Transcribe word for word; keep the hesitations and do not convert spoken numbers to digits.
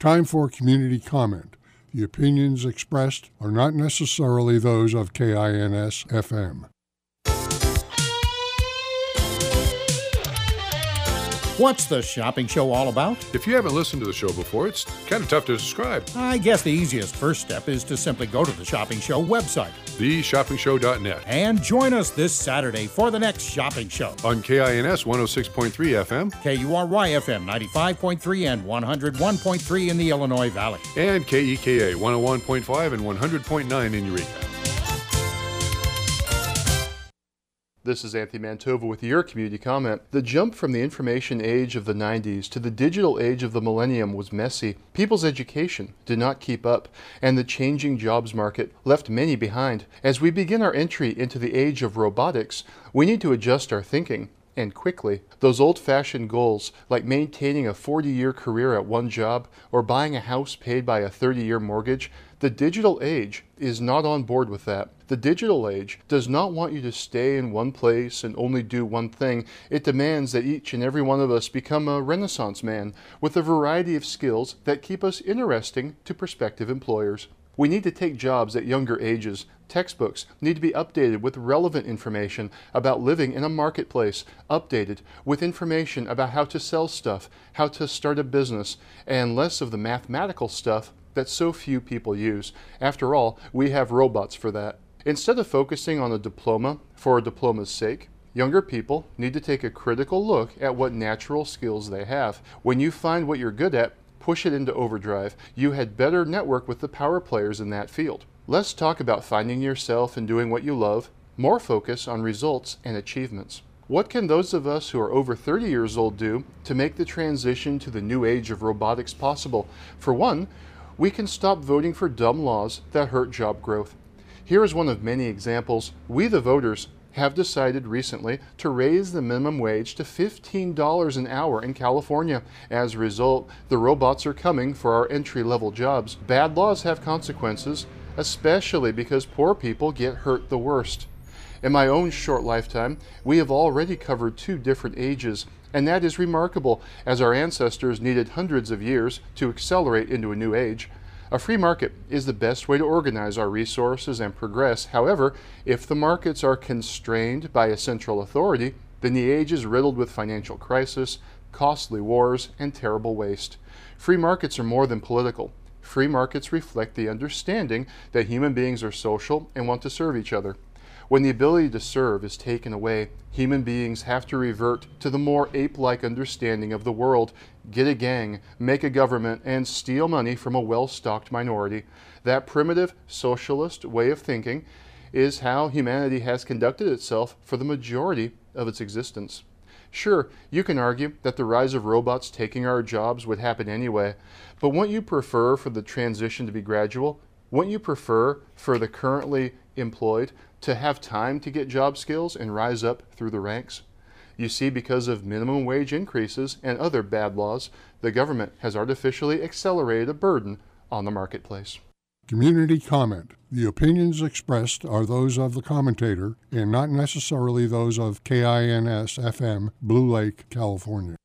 Time for community comment. The opinions expressed are not necessarily those of K I N S F M. What's the shopping show all about? If you haven't listened to the show before, it's kind of tough to describe. I guess the easiest first step is to simply go to the Shopping Show website, the shopping show dot net, and join us this Saturday for the next shopping show. On K I N S one oh six point three F M, K U R Y F M ninety-five point three and one oh one point three in the Illinois Valley, and K E K A one oh one point five and one hundred point nine in Eureka. This is Anthony Mantova with your community comment. The jump from the information age of the nineties to the digital age of the millennium was messy. People's education did not keep up, and the changing jobs market left many behind. As we begin our entry into the age of robotics, we need to adjust our thinking, and quickly. Those old-fashioned goals, like maintaining a forty-year career at one job or buying a house paid by a thirty-year mortgage, the digital age is not on board with that. The digital age does not want you to stay in one place and only do one thing. It demands that each and every one of us become a Renaissance man with a variety of skills that keep us interesting to prospective employers. We need to take jobs at younger ages. Textbooks need to be updated with relevant information about living in a marketplace, updated with information about how to sell stuff, how to start a business, and less of the mathematical stuff that so few people use. After all, we have robots for that. Instead of focusing on a diploma for a diploma's sake, younger people need to take a critical look at what natural skills they have. When you find what you're good at, push it into overdrive. You had better network with the power players in that field. Let's talk about finding yourself and doing what you love, more focus on results and achievements. What can those of us who are over thirty years old do to make the transition to the new age of robotics possible? For one, we can stop voting for dumb laws that hurt job growth. Here is one of many examples. We, the voters, have decided recently to raise the minimum wage to fifteen dollars an hour in California. As a result, the robots are coming for our entry-level jobs. Bad laws have consequences, especially because poor people get hurt the worst. In my own short lifetime, we have already covered two different ages, and that is remarkable, as our ancestors needed hundreds of years to accelerate into a new age. A free market is the best way to organize our resources and progress. However, if the markets are constrained by a central authority, then the age is riddled with financial crisis, costly wars, and terrible waste. Free markets are more than political. Free markets reflect the understanding that human beings are social and want to serve each other. When the ability to serve is taken away, human beings have to revert to the more ape-like understanding of the world, get a gang, make a government, and steal money from a well-stocked minority. That primitive socialist way of thinking is how humanity has conducted itself for the majority of its existence. Sure, you can argue that the rise of robots taking our jobs would happen anyway, but wouldn't you prefer for the transition to be gradual? Wouldn't you prefer for the currently employed to have time to get job skills and rise up through the ranks? You see, because of minimum wage increases and other bad laws, the government has artificially accelerated a burden on the marketplace. Community comment. The opinions expressed are those of the commentator and not necessarily those of K I N S F M, Blue Lake, California.